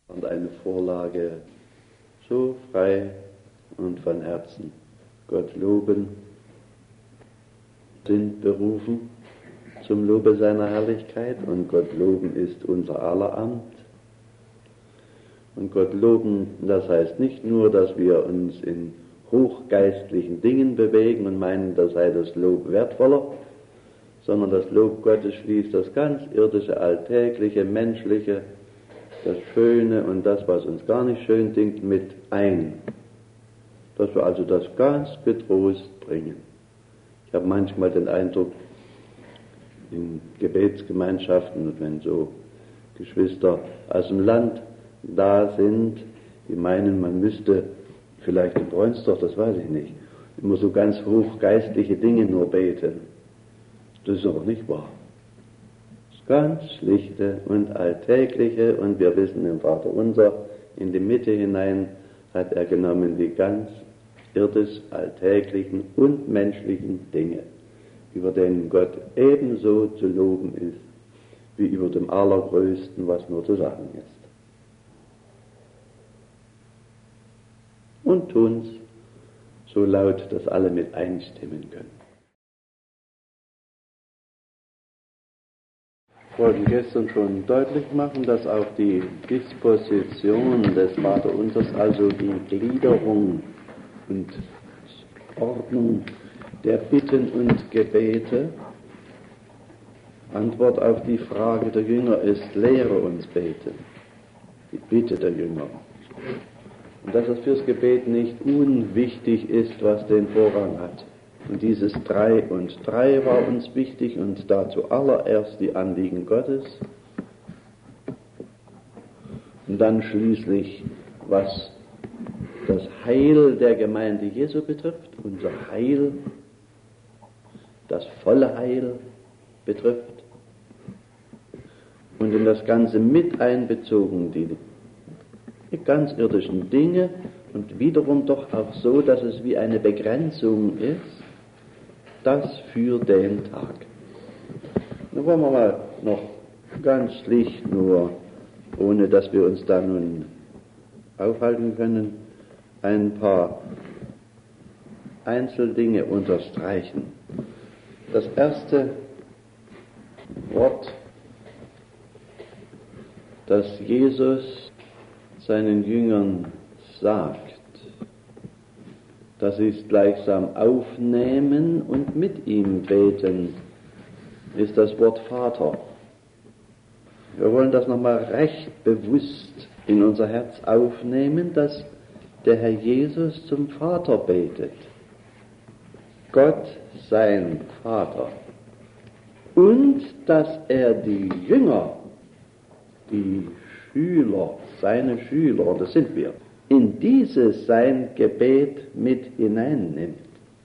Und eine Vorlage so frei und von Herzen Gott loben, sind berufen zum Lobe seiner Herrlichkeit, und Gott loben ist unser aller Amt. Und Gott loben, das heißt nicht nur, dass wir uns in hochgeistlichen Dingen bewegen und meinen, da sei das Lob wertvoller, sondern das Lob Gottes schließt das ganz irdische, alltägliche, menschliche, das Schöne und das, was uns gar nicht schön dünkt, mit ein. Dass wir also das ganz getrost bringen. Ich habe manchmal den Eindruck, in Gebetsgemeinschaften, und wenn so Geschwister aus dem Land da sind, die meinen, man müsste vielleicht in Braunstorf, das weiß ich nicht, immer so ganz hochgeistliche Dinge nur beten. Das ist aber nicht wahr. Das ganz schlichte und alltägliche, und wir wissen im Vaterunser, in die Mitte hinein hat er genommen die ganz irdisch alltäglichen und menschlichen Dinge, über denen Gott ebenso zu loben ist, wie über dem Allergrößten, was nur zu sagen ist. Und tun's so laut, dass alle mit einstimmen können. Ich wollte gestern schon deutlich machen, dass auch die Disposition des Vaterunsers, also die Gliederung und Ordnung der Bitten und Gebete, Antwort auf die Frage der Jünger ist: lehre uns beten. Die Bitte der Jünger. Und dass es fürs Gebet nicht unwichtig ist, was den Vorrang hat. Und dieses 3 und 3 war uns wichtig, und dazu allererst die Anliegen Gottes. Und dann schließlich, was das Heil der Gemeinde Jesu betrifft, unser Heil, das volle Heil betrifft. Und in das Ganze mit einbezogen die ganz irdischen Dinge, und wiederum doch auch so, dass es wie eine Begrenzung ist, das für den Tag. Nun wollen wir mal noch ganz schlicht, nur ohne dass wir uns da nun aufhalten können, ein paar Einzeldinge unterstreichen. Das erste Wort, das Jesus seinen Jüngern sagt, das ist gleichsam aufnehmen und mit ihm beten, ist das Wort Vater. Wir wollen das nochmal recht bewusst in unser Herz aufnehmen, dass der Herr Jesus zum Vater betet. Gott sein Vater. Und dass er die Jünger, die Schüler, seine Schüler, und das sind wir, in dieses sein Gebet mit hineinnimmt.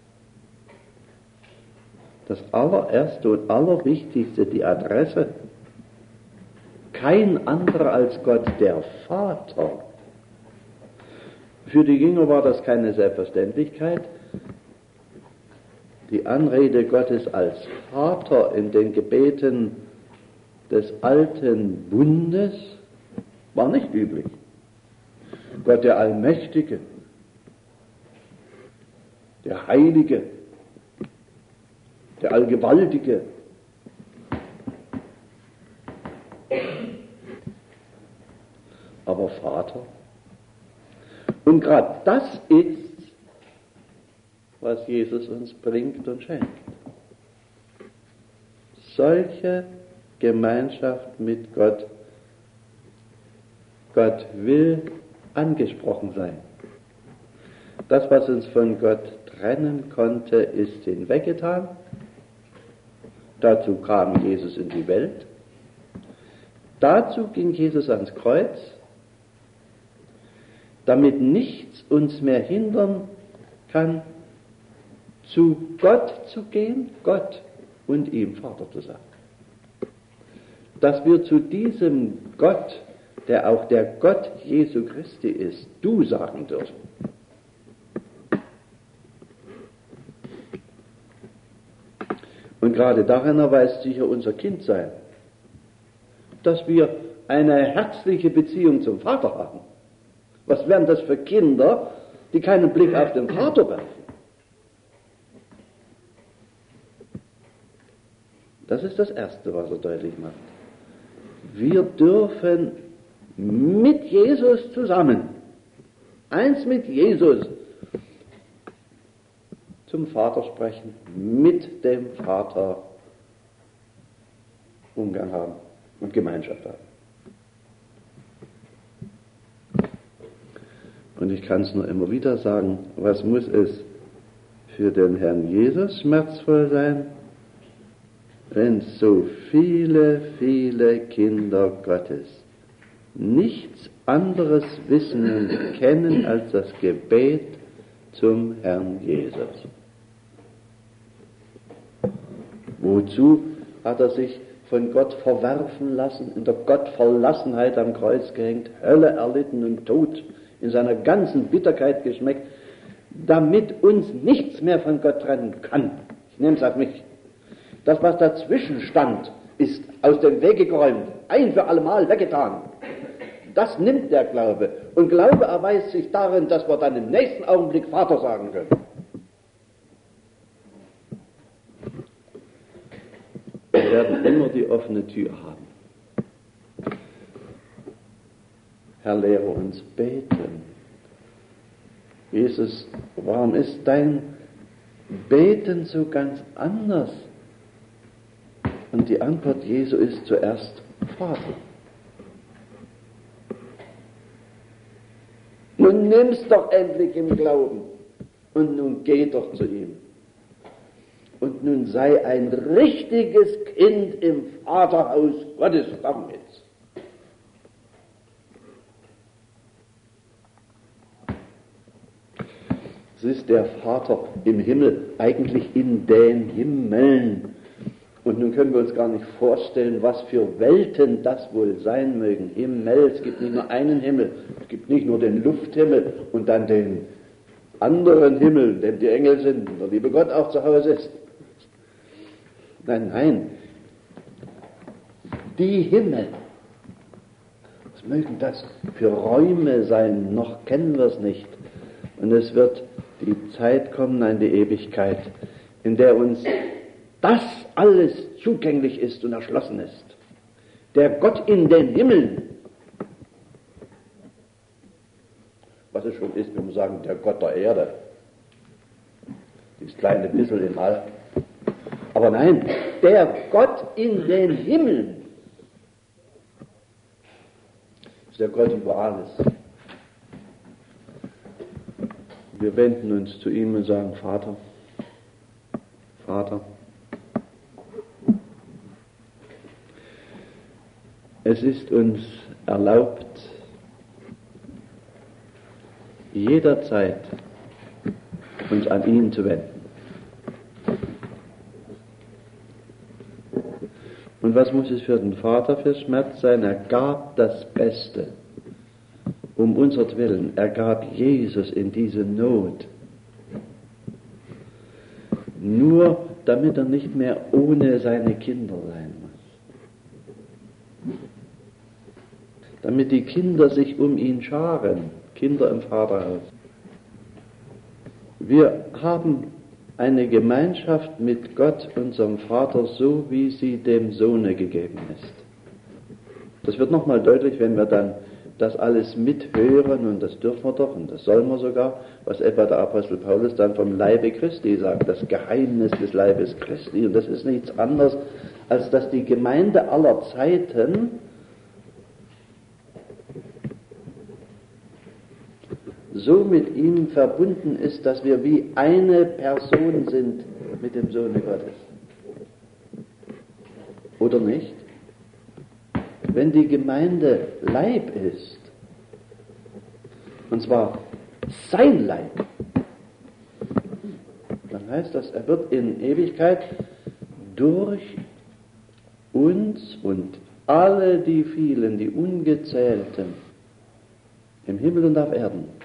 Das allererste und allerwichtigste, die Adresse, kein anderer als Gott, der Vater. Für die Jünger war das keine Selbstverständlichkeit. Die Anrede Gottes als Vater in den Gebeten des alten Bundes war nicht üblich. Gott der Allmächtige, der Heilige, der Allgewaltige. Aber Vater. Und gerade das ist, was Jesus uns bringt und schenkt. Solche Gemeinschaft mit Gott. Gott will angesprochen sein. Das, was uns von Gott trennen konnte, ist hinweggetan. Dazu kam Jesus in die Welt. Dazu ging Jesus ans Kreuz, damit nichts uns mehr hindern kann, zu Gott zu gehen, Gott, und ihm Vater zu sein. Dass wir zu diesem Gott, der auch der Gott Jesu Christi ist, du sagen dürfen. Und gerade darin erweist sich ja unser Kindsein, dass wir eine herzliche Beziehung zum Vater haben. Was wären das für Kinder, die keinen Blick auf den Vater werfen? Das ist das Erste, was er deutlich macht. Wir dürfen mit Jesus zusammen, eins mit Jesus, zum Vater sprechen, mit dem Vater Umgang haben und Gemeinschaft haben. Und ich kann es nur immer wieder sagen, was muss es für den Herrn Jesus schmerzvoll sein, wenn so viele, viele Kinder Gottes nichts anderes wissen und kennen als das Gebet zum Herrn Jesus. Wozu hat er sich von Gott verwerfen lassen, in der Gottverlassenheit am Kreuz gehängt, Hölle erlitten und Tod in seiner ganzen Bitterkeit geschmeckt, damit uns nichts mehr von Gott trennen kann? Ich nehme es auf mich. Das, was dazwischen stand, ist aus dem Wege geräumt, ein für allemal weggetan. Das nimmt der Glaube. Und Glaube erweist sich darin, dass wir dann im nächsten Augenblick Vater sagen können. Wir werden immer die offene Tür haben. Herr, lehre uns beten. Jesus, warum ist dein Beten so ganz anders? Und die Antwort Jesu ist zuerst Vater. Nun nimm's doch endlich im Glauben und nun geh doch zu ihm. Und nun sei ein richtiges Kind im Vaterhaus Gottes damit. Es ist der Vater im Himmel, eigentlich in den Himmeln. Und nun können wir uns gar nicht vorstellen, was für Welten das wohl sein mögen. Himmel, es gibt nicht nur einen Himmel, es gibt nicht nur den Lufthimmel und dann den anderen Himmel, in dem die Engel sind, wo der liebe Gott auch zu Hause ist. Nein, nein, die Himmel, was mögen das für Räume sein, noch kennen wir es nicht. Und es wird die Zeit kommen, in die Ewigkeit, in der uns das alles zugänglich ist und erschlossen ist. Der Gott in den Himmeln, was es schon ist, wenn wir sagen, der Gott der Erde, dieses kleine bisschen im All. Aber nein, der Gott in den Himmeln ist der Gott über alles. Wir wenden uns zu ihm und sagen, Vater, Vater, es ist uns erlaubt, jederzeit uns an ihn zu wenden. Und was muss es für den Vater für Schmerz sein? Er gab das Beste um unsertwillen. Er gab Jesus in diese Not. Nur damit er nicht mehr ohne seine Kinder sein muss. Damit die Kinder sich um ihn scharen, Kinder im Vaterhaus. Wir haben eine Gemeinschaft mit Gott, unserem Vater, so wie sie dem Sohne gegeben ist. Das wird nochmal deutlich, wenn wir dann das alles mithören, und das dürfen wir doch, und das sollen wir sogar, was etwa der Apostel Paulus dann vom Leibe Christi sagt, das Geheimnis des Leibes Christi, und das ist nichts anderes, als dass die Gemeinde aller Zeiten so mit ihm verbunden ist, dass wir wie eine Person sind mit dem Sohne Gottes. Oder nicht? Wenn die Gemeinde Leib ist, und zwar sein Leib, dann heißt das, er wird in Ewigkeit durch uns und alle die vielen, die Ungezählten im Himmel und auf Erden,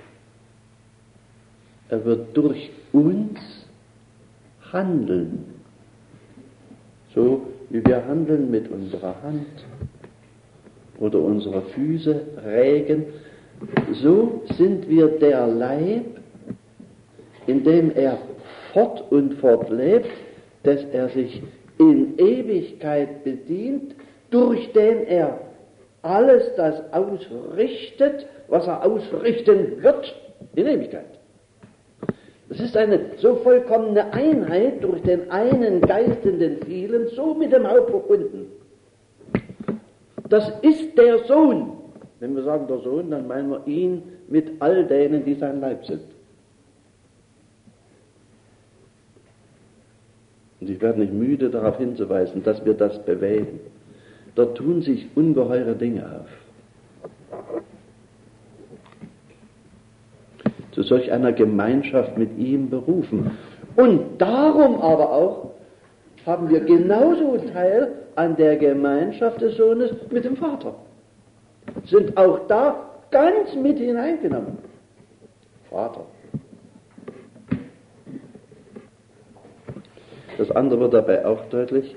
er wird durch uns handeln, so wie wir handeln mit unserer Hand oder unsere Füße regen, so sind wir der Leib, in dem er fort und fort lebt, dass er sich in Ewigkeit bedient, durch den er alles das ausrichtet, was er ausrichten wird in Ewigkeit. Es ist eine so vollkommene Einheit durch den einen Geist in den vielen, so mit dem Haupt verbunden. Das ist der Sohn. Wenn wir sagen der Sohn, dann meinen wir ihn mit all denen, die sein Leib sind. Und ich werde nicht müde, darauf hinzuweisen, dass wir das bewegen. Dort tun sich ungeheure Dinge auf. Zu solch einer Gemeinschaft mit ihm berufen. Und darum aber auch haben wir genauso Teil an der Gemeinschaft des Sohnes mit dem Vater. Sind auch da ganz mit hineingenommen. Vater. Das andere wird dabei auch deutlich,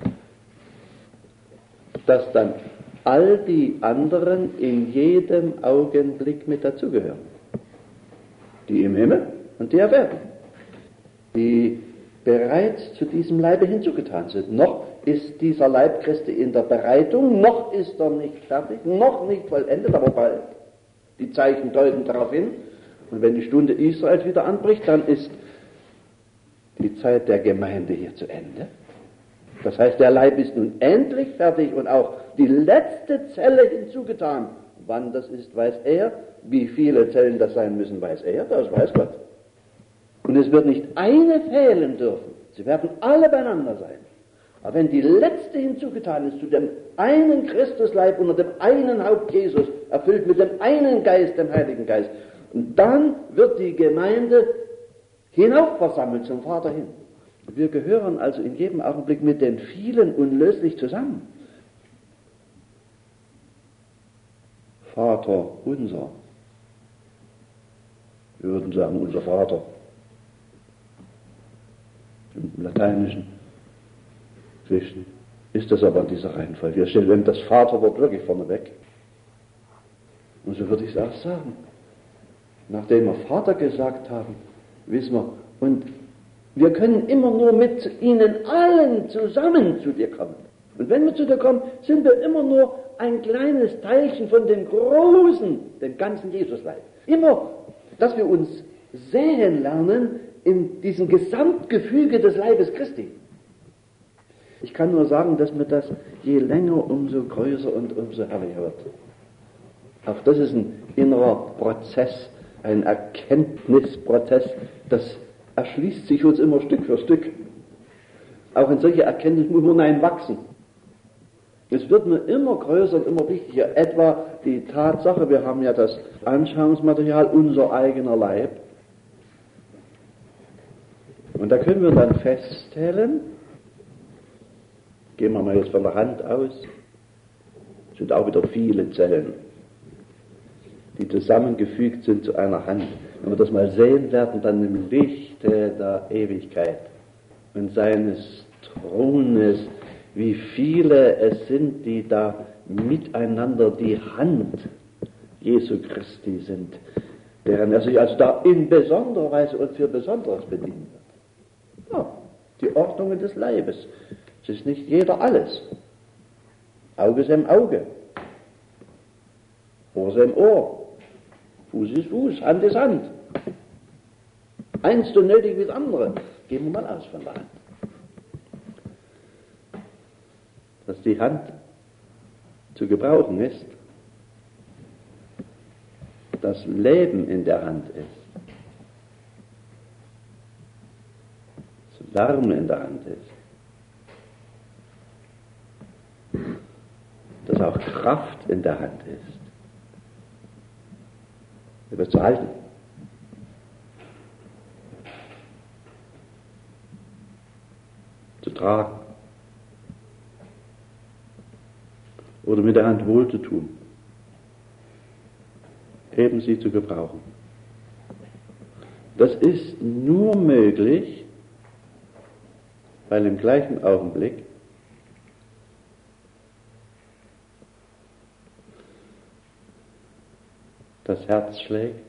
dass dann all die anderen in jedem Augenblick mit dazugehören. Die im Himmel und die auf Erden, die bereits zu diesem Leibe hinzugetan sind. Noch ist dieser Leib Christi in der Bereitung, noch ist er nicht fertig, noch nicht vollendet, aber bald. Die Zeichen deuten darauf hin. Und wenn die Stunde Israels wieder anbricht, dann ist die Zeit der Gemeinde hier zu Ende. Das heißt, der Leib ist nun endlich fertig und auch die letzte Zelle hinzugetan. Wann das ist, weiß er. Wie viele Zellen das sein müssen, weiß er. Das weiß Gott. Und es wird nicht eine fehlen dürfen. Sie werden alle beieinander sein. Aber wenn die letzte hinzugetan ist, zu dem einen Christusleib unter dem einen Haupt Jesus, erfüllt mit dem einen Geist, dem Heiligen Geist, und dann wird die Gemeinde hinauf versammelt zum Vater hin. Wir gehören also in jedem Augenblick mit den vielen unlöslich zusammen. Vater unser. Wir würden sagen, unser Vater. Im Lateinischen ist das aber in dieser Reihenfolge. Wir stellen das Vaterwort wirklich vorne weg. Und so würde ich es auch sagen. Nachdem wir Vater gesagt haben, wissen wir, und wir können immer nur mit ihnen allen zusammen zu dir kommen. Und wenn wir zu dir kommen, sind wir immer nur ein kleines Teilchen von dem Großen, dem ganzen Jesusleib. Immer, dass wir uns sehen lernen in diesem Gesamtgefüge des Leibes Christi. Ich kann nur sagen, dass mir das je länger umso größer und umso herrlicher wird. Auch das ist ein innerer Prozess, ein Erkenntnisprozess, das erschließt sich uns immer Stück für Stück. Auch in solche Erkenntnis muss man hineinwachsen. Es wird mir immer größer und immer wichtiger. Etwa die Tatsache, wir haben ja das Anschauungsmaterial, unser eigener Leib. Und da können wir dann feststellen, gehen wir mal jetzt von der Hand aus, sind auch wieder viele Zellen, die zusammengefügt sind zu einer Hand. Wenn wir das mal sehen werden, dann im Lichte der Ewigkeit und seines Thrones, wie viele es sind, die da miteinander die Hand Jesu Christi sind, deren er sich also da in besonderer Weise und für Besonderes bedient wird. Ja, die Ordnungen des Leibes. Es ist nicht jeder alles. Auge ist im Auge, Ohr ist im Ohr, Fuß ist Fuß, Hand ist Hand. Eins so nötig wie das andere. Gehen wir mal aus von der Hand. Dass die Hand zu gebrauchen ist, das Leben in der Hand ist, das Wärme in der Hand ist, dass auch Kraft in der Hand ist, etwas zu halten. Zu tragen. Oder mit der Hand wohl zu tun. Eben sie zu gebrauchen. Das ist nur möglich, weil im gleichen Augenblick das Herz schlägt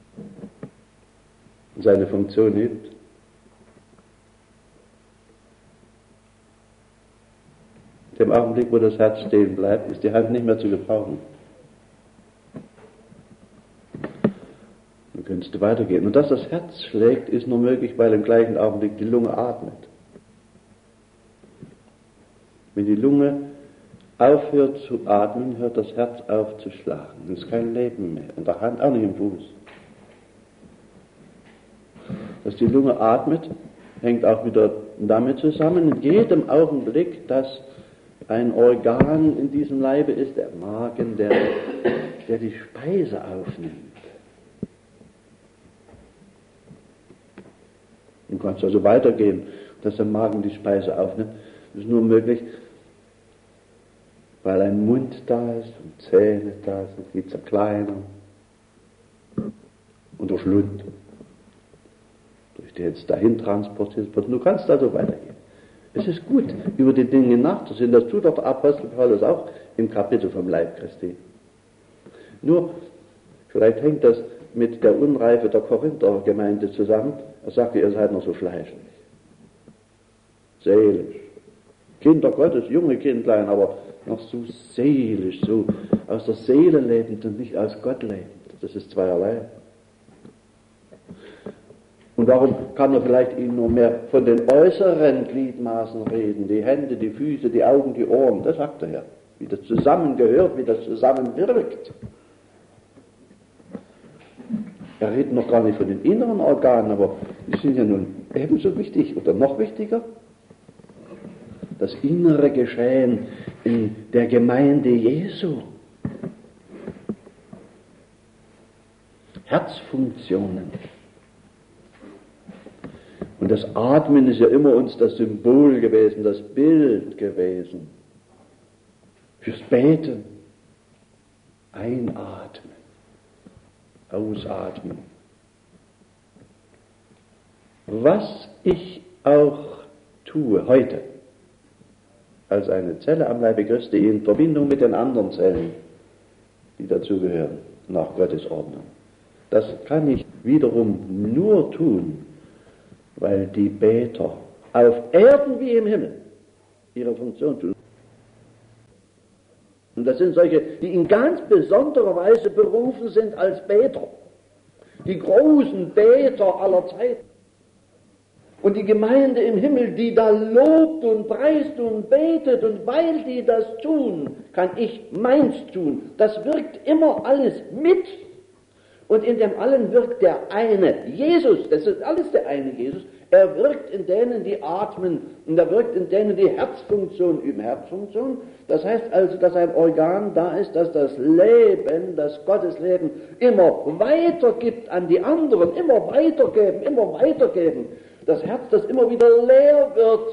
und seine Funktion übt. Im Augenblick, wo das Herz stehen bleibt, ist die Hand nicht mehr zu gebrauchen. Dann könntest du weitergehen. Und dass das Herz schlägt, ist nur möglich, weil im gleichen Augenblick die Lunge atmet. Wenn die Lunge aufhört zu atmen, hört das Herz auf zu schlagen. Es ist kein Leben mehr. In der Hand, auch nicht im Fuß. Dass die Lunge atmet, hängt auch wieder damit zusammen, in jedem Augenblick, dass ein Organ in diesem Leibe ist, der Magen, der die Speise aufnimmt. Du kannst also weitergehen, dass der Magen die Speise aufnimmt. Das ist nur möglich, weil ein Mund da ist und Zähne da sind, die zerkleinern. Und der Schlund, durch den jetzt dahin transportiert wird. Du kannst also weitergehen. Es ist gut, über die Dinge nachzusinnen. Das tut doch der Apostel Paulus auch im Kapitel vom Leib Christi. Nur, vielleicht hängt das mit der Unreife der Korinther-Gemeinde zusammen. Er sagte, ihr seid noch so fleischlich, seelisch. Kinder Gottes, junge Kindlein, aber noch so seelisch, so aus der Seele lebend und nicht aus Gott lebend. Das ist zweierlei. Und warum kann man vielleicht Ihnen nur mehr von den äußeren Gliedmaßen reden? Die Hände, die Füße, die Augen, die Ohren. Das sagt er ja. Wie das zusammengehört, wie das zusammenwirkt. Er redet noch gar nicht von den inneren Organen, aber die sind ja nun ebenso wichtig oder noch wichtiger. Das innere Geschehen in der Gemeinde Jesu. Herzfunktionen. Und das Atmen ist ja immer uns das Symbol gewesen, das Bild gewesen. Fürs Beten. Einatmen. Ausatmen. Was ich auch tue heute, als eine Zelle am Leibe Christi in Verbindung mit den anderen Zellen, die dazugehören, nach Gottes Ordnung. Das kann ich wiederum nur tun, weil die Beter auf Erden wie im Himmel ihre Funktion tun. Und das sind solche, die in ganz besonderer Weise berufen sind als Beter. Die großen Beter aller Zeiten. Und die Gemeinde im Himmel, die da lobt und preist und betet, und weil die das tun, kann ich meins tun. Das wirkt immer alles mit. Und in dem allen wirkt der eine Jesus, das ist alles der eine Jesus. Er wirkt in denen, die atmen, und er wirkt in denen, die Herzfunktion üben. Herzfunktion, das heißt also, dass ein Organ da ist, das das Leben, das Gottesleben immer weitergibt an die anderen, immer weitergeben. Das Herz, das immer wieder leer wird,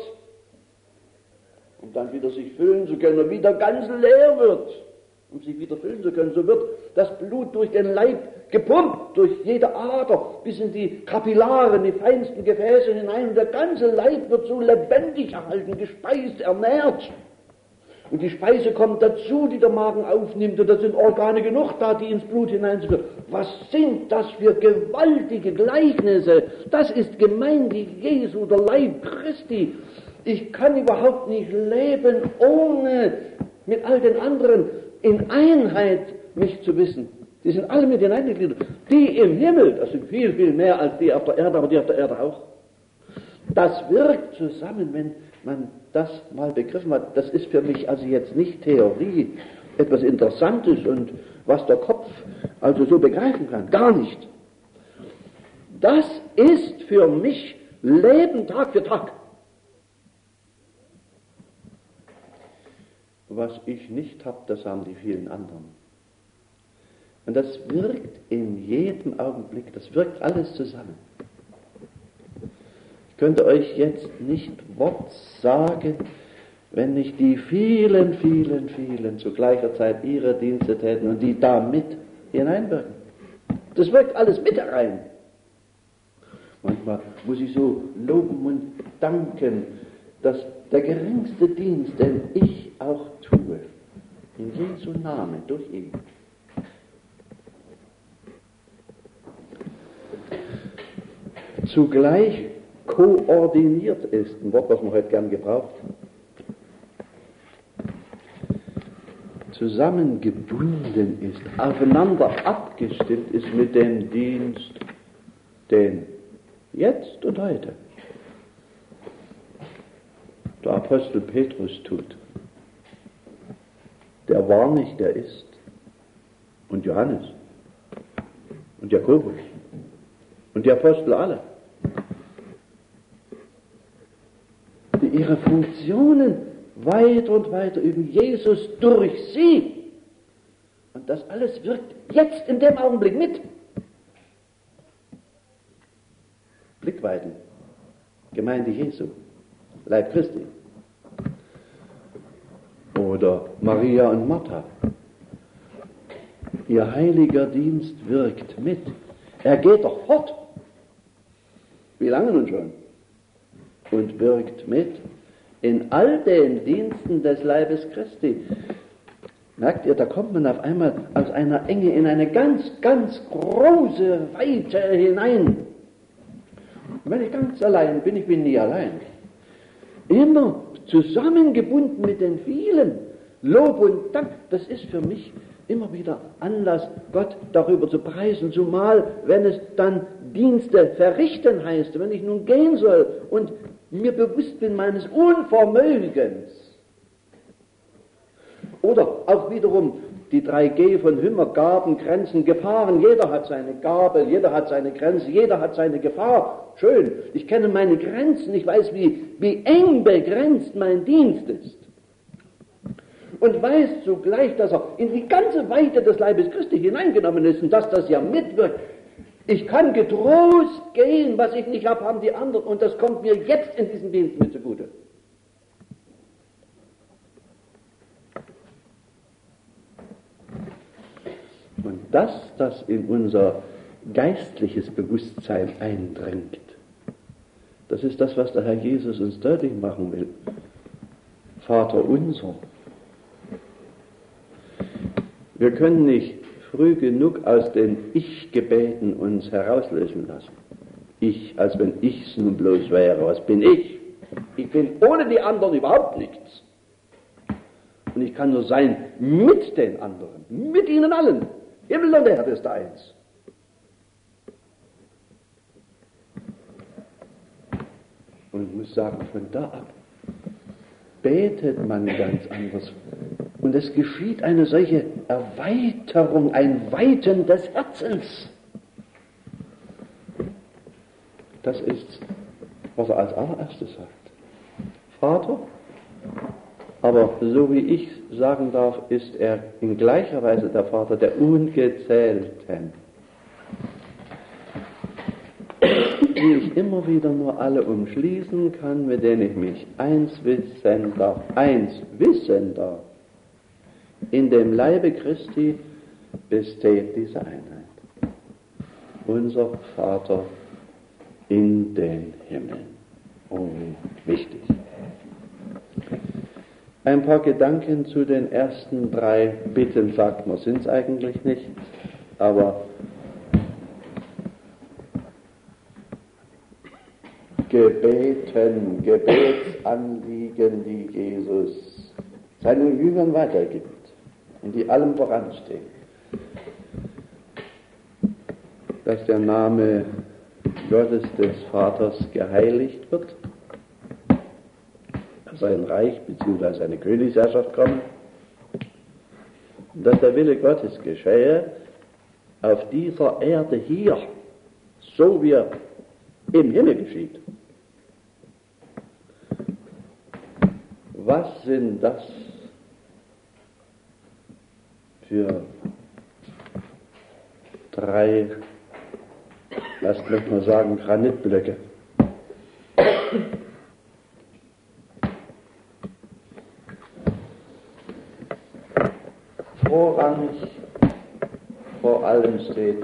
um dann wieder sich füllen zu können und wieder ganz leer wird, um sich wieder füllen zu können. So wird das Blut durch den Leib gepumpt, durch jede Ader, bis in die Kapillare, in die feinsten Gefäße hinein. Und der ganze Leib wird so lebendig erhalten, gespeist, ernährt. Und die Speise kommt dazu, die der Magen aufnimmt, und da sind Organe genug da, die ins Blut hineinzuführen. Was sind das für gewaltige Gleichnisse? Das ist Gemeinde Jesu, der Leib Christi. Ich kann überhaupt nicht leben, ohne mit all den anderen in Einheit mich zu wissen. Die sind alle mit hineingegliedert. Die im Himmel, das sind viel, viel mehr als die auf der Erde, aber die auf der Erde auch. Das wirkt zusammen, wenn man das mal begriffen hat. Das ist für mich also jetzt nicht Theorie, etwas Interessantes und was der Kopf also so begreifen kann. Gar nicht. Das ist für mich Leben Tag für Tag. Was ich nicht habe, das haben die vielen anderen. Und das wirkt in jedem Augenblick, das wirkt alles zusammen. Ich könnte euch jetzt nicht Wort sagen, wenn nicht die vielen zu gleicher Zeit ihre Dienste täten und die da mit hineinwirken. Das wirkt alles mit herein. Manchmal muss ich so loben und danken, dass der geringste Dienst, den ich auch tue, in Jesu Namen durch ihn, zugleich koordiniert ist, ein Wort, was man heute gern gebraucht, zusammengebunden ist, aufeinander abgestimmt ist mit dem Dienst, den jetzt und heute der Apostel Petrus tut. Der war nicht, der ist. Und Johannes und Jakobus und die Apostel alle, die ihre Funktionen weiter und weiter üben, Jesus durch sie. Und das alles wirkt jetzt in dem Augenblick mit. Blickweiten, Gemeinde Jesu, Leib Christi. Oder Maria und Martha. Ihr heiliger Dienst wirkt mit. Er geht doch fort. Wie lange nun schon? Und wirkt mit in all den Diensten des Leibes Christi. Merkt ihr, da kommt man auf einmal aus einer Enge in eine ganz, ganz große Weite hinein. Und wenn ich ganz allein bin, ich bin nie allein. Immer zusammengebunden mit den vielen. Lob und Dank, das ist für mich immer wieder Anlass, Gott darüber zu preisen, zumal wenn es dann Dienste verrichten heißt, wenn ich nun gehen soll und mir bewusst bin meines Unvermögens. Oder auch wiederum die 3G von Hümmer, Gaben, Grenzen, Gefahren. Jeder hat seine Gabe, jeder hat seine Grenze, jeder hat seine Gefahr. Schön, ich kenne meine Grenzen, ich weiß, wie eng begrenzt mein Dienst ist. Und weiß zugleich, dass er in die ganze Weite des Leibes Christi hineingenommen ist und dass das ja mitwirkt. Ich kann getrost gehen, was ich nicht habe, haben die anderen, und das kommt mir jetzt in diesem Dienst mit zugute. Und dass das in unser geistliches Bewusstsein eindringt, das ist das, was der Herr Jesus uns deutlich machen will. Vater unser. Wir können nicht früh genug aus den Ich-Gebeten uns herauslösen lassen. Ich, als wenn ich's nun bloß wäre. Was bin ich? Ich bin ohne die anderen überhaupt nichts. Und ich kann nur sein mit den anderen, mit ihnen allen. Himmel und Erde ist eins. Und ich muss sagen, von da ab betet man ganz anders. Und es geschieht eine solche Erweiterung, ein Weiten des Herzens. Das ist, was er als allererstes sagt. Vater, aber so wie ich sagen darf, ist er in gleicher Weise der Vater der Ungezählten. Die ich immer wieder nur alle umschließen kann, mit denen ich mich eins wissen darf. In dem Leibe Christi besteht diese Einheit. Unser Vater in den Himmeln. Oh, wichtig. Ein paar Gedanken zu den ersten 3 Bitten, sagt man, sind es eigentlich nicht, aber Gebeten, Gebetsanliegen, die Jesus seinen Jüngern weitergibt und die allem voranstehen. Dass der Name Gottes des Vaters geheiligt wird, dass sein Reich bzw. seine Königsherrschaft komme, und dass der Wille Gottes geschehe auf dieser Erde hier, so wie er im Himmel geschieht. Was sind das für 3, lasst mich mal sagen, Granitblöcke? Vorrangig vor allem steht,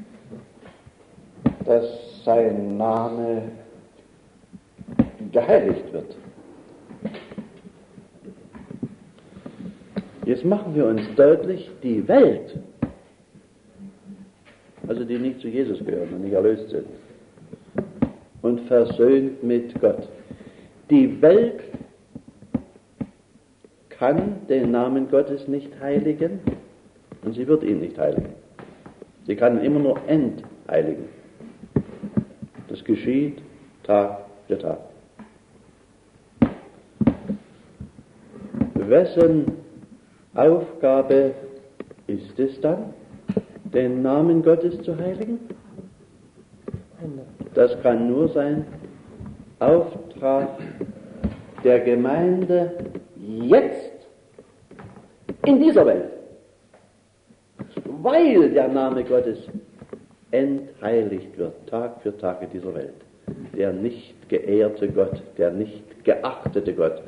dass sein Name geheiligt wird. Jetzt machen wir uns deutlich, die Welt, also die nicht zu Jesus gehören und nicht erlöst sind, und versöhnt mit Gott. Die Welt kann den Namen Gottes nicht heiligen und sie wird ihn nicht heiligen. Sie kann ihn immer nur entheiligen. Das geschieht Tag für Tag. Wessen Aufgabe ist es dann, den Namen Gottes zu heiligen? Das kann nur sein Auftrag der Gemeinde jetzt in dieser Welt, weil der Name Gottes entheiligt wird, Tag für Tag in dieser Welt. Der nicht geehrte Gott, der nicht geachtete Gott.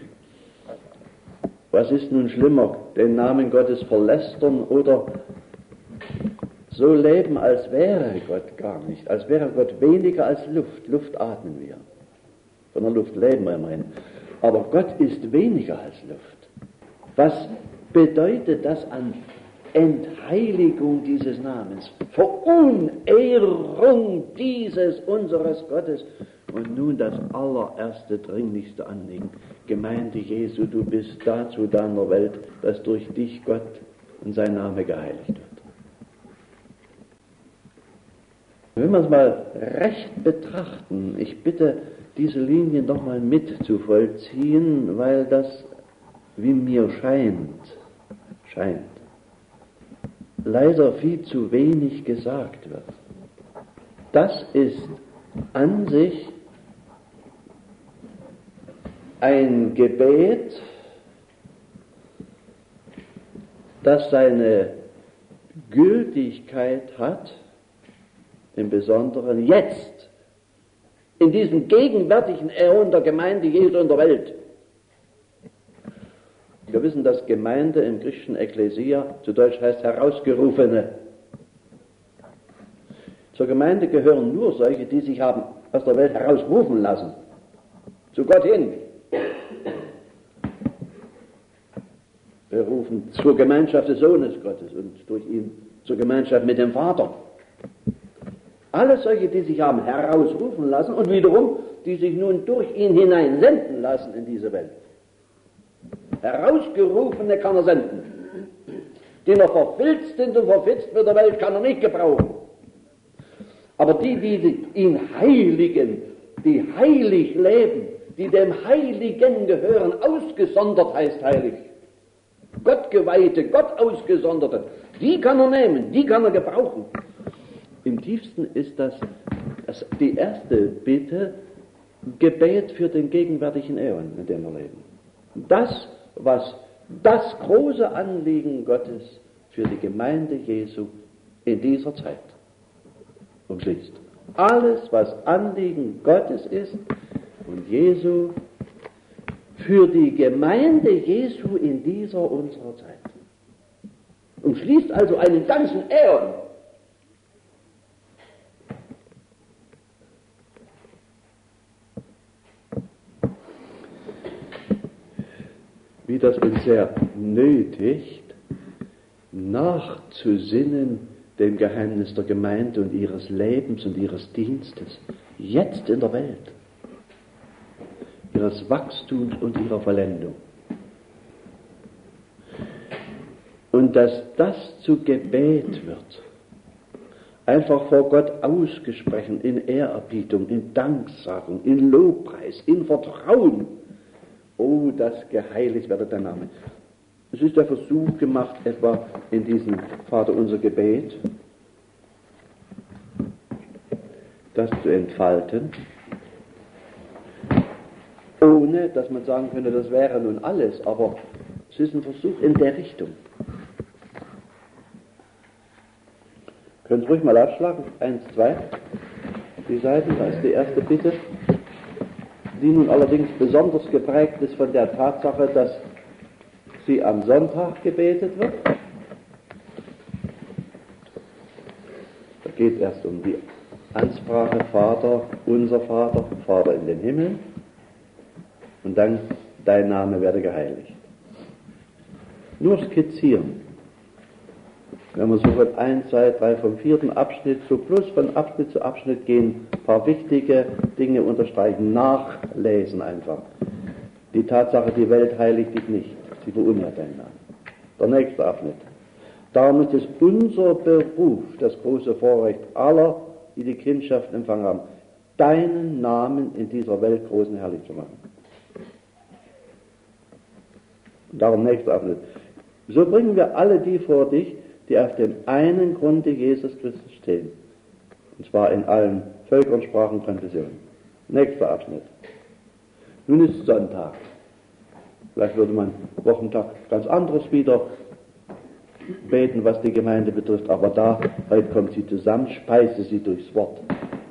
Was ist nun schlimmer, den Namen Gottes verlästern oder so leben, als wäre Gott gar nicht, als wäre Gott weniger als Luft. Luft atmen wir. Von der Luft leben wir immerhin. Aber Gott ist weniger als Luft. Was bedeutet das an Entheiligung dieses Namens? Verunehrung dieses unseres Gottes. Und nun das allererste, dringlichste Anliegen. Gemeinde Jesu, du bist dazu da in der Welt, dass durch dich Gott und sein Name geheiligt wird. Wenn wir es mal recht betrachten, ich bitte, diese Linien doch mal mit zu vollziehen, weil das, wie mir scheint, leider viel zu wenig gesagt wird. Das ist an sich ein Gebet, das seine Gültigkeit hat, im Besonderen jetzt, in diesem gegenwärtigen Äon der Gemeinde Jesu in der Welt. Wir wissen, dass Gemeinde im griechischen Ekklesia, zu Deutsch heißt Herausgerufene. Zur Gemeinde gehören nur solche, die sich haben aus der Welt herausrufen lassen. Zu Gott hin. Berufen zur Gemeinschaft des Sohnes Gottes und durch ihn zur Gemeinschaft mit dem Vater. Alle solche, die sich haben herausrufen lassen und wiederum, die sich nun durch ihn hinein senden lassen in diese Welt. Herausgerufene kann er senden. Die noch verfilzt sind und verfitzt mit der Welt, kann er nicht gebrauchen. Aber die ihn heiligen, die heilig leben, die dem Heiligen gehören, ausgesondert heißt heilig. Gottgeweihte, Gott ausgesonderte, die kann er nehmen, die kann er gebrauchen. Im tiefsten ist das die erste Bitte, Gebet für den gegenwärtigen Äon, in dem wir leben. Das, was das große Anliegen Gottes für die Gemeinde Jesu in dieser Zeit umschließt. Alles, was Anliegen Gottes ist und Jesu für die Gemeinde Jesu in dieser unserer Zeit. Umschließt also einen ganzen Äon. Wie das uns sehr nötigt, nachzusinnen dem Geheimnis der Gemeinde und ihres Lebens und ihres Dienstes, jetzt in der Welt, ihres Wachstums und ihrer Vollendung. Und dass das zu Gebet wird, einfach vor Gott ausgesprochen, in Ehrerbietung, in Danksagung, in Lobpreis, in Vertrauen. Oh, das geheiligt werde dein Name. Es ist der Versuch gemacht, etwa in diesem Vaterunser Gebet, das zu entfalten, ohne dass man sagen könnte, das wäre nun alles, aber es ist ein Versuch in der Richtung. Können Sie ruhig mal abschlagen? 1, 2, die Seiten, da ist die erste Bitte, die nun allerdings besonders geprägt ist von der Tatsache, dass sie am Sonntag gebetet wird. Da geht es erst um die Ansprache Vater, unser Vater, Vater in den Himmel und dann dein Name werde geheiligt. Nur skizzieren. Wenn wir so von 1, 2, 3 vom 4. Abschnitt so plus von Abschnitt zu Abschnitt gehen, ein paar wichtige Dinge unterstreichen, nachlesen einfach. Die Tatsache, die Welt heiligt dich nicht, sie verunehrt deinen Namen. Der nächste Abschnitt. Darum ist es unser Beruf, das große Vorrecht aller, die die Kindschaft empfangen haben, deinen Namen in dieser Welt groß und herrlich zu machen. Darum nächster Abschnitt. So bringen wir alle die vor dich, die auf dem einen Grunde Jesus Christus stehen. Und zwar in allen Völkern, Sprachen, Konfessionen. Nächster Abschnitt. Nun ist Sonntag. Vielleicht würde man Wochentag ganz anderes wieder beten, was die Gemeinde betrifft. Aber heute kommt sie zusammen, speise sie durchs Wort.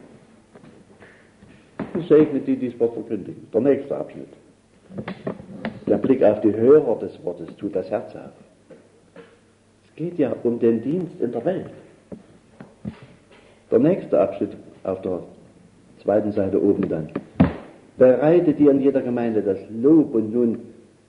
Und segne die, die das Wort verkündigen. Der nächste Abschnitt. Der Blick auf die Hörer des Wortes tut das Herz auf. Es geht ja um den Dienst in der Welt. Der nächste Abschnitt auf der zweiten Seite oben dann. Bereite dir in jeder Gemeinde das Lob und nun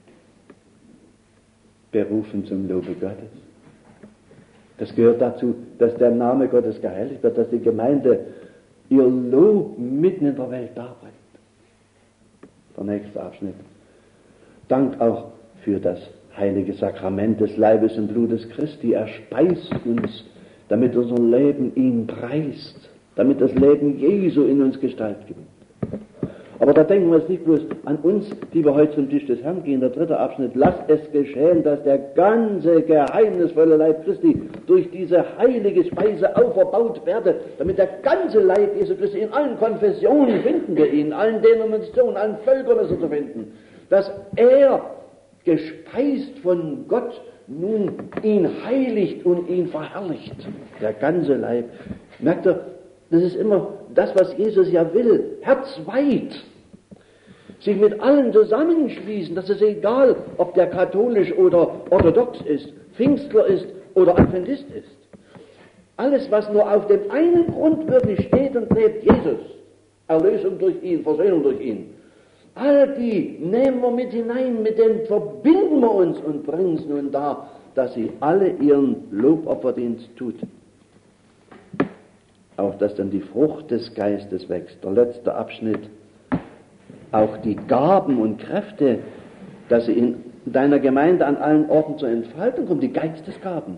berufen zum Lobe Gottes. Das gehört dazu, dass der Name Gottes geheiligt wird, dass die Gemeinde ihr Lob mitten in der Welt darbringt. Der nächste Abschnitt. Dank auch für das heilige Sakrament des Leibes und Blutes Christi. Er speist uns, damit unser Leben ihn preist, damit das Leben Jesu in uns Gestalt gewinnt. Aber da denken wir jetzt nicht bloß an uns, die wir heute zum Tisch des Herrn gehen. Der dritte Abschnitt. Lass es geschehen, dass der ganze geheimnisvolle Leib Christi durch diese heilige Speise auferbaut werde, damit der ganze Leib Jesu Christi in allen Konfessionen finden wir ihn, allen Denominationen, allen Völkern ist er zu finden, dass er gespeist von Gott nun ihn heiligt und ihn verherrlicht. Der ganze Leib. Merkt ihr, das ist immer das, was Jesus ja will, herzweit. Sich mit allen zusammenschließen, das ist egal, ob der katholisch oder orthodox ist, Pfingstler ist oder Adventist ist. Alles, was nur auf dem einen Grund wirklich steht und lebt, Jesus. Erlösung durch ihn, Versöhnung durch ihn. All die nehmen wir mit hinein, mit denen verbinden wir uns und bringen es nun da, dass sie alle ihren Lobopferdienst tut. Auch dass dann die Frucht des Geistes wächst. Der letzte Abschnitt. Auch die Gaben und Kräfte, dass sie in deiner Gemeinde an allen Orten zur Entfaltung kommen, die Geistesgaben.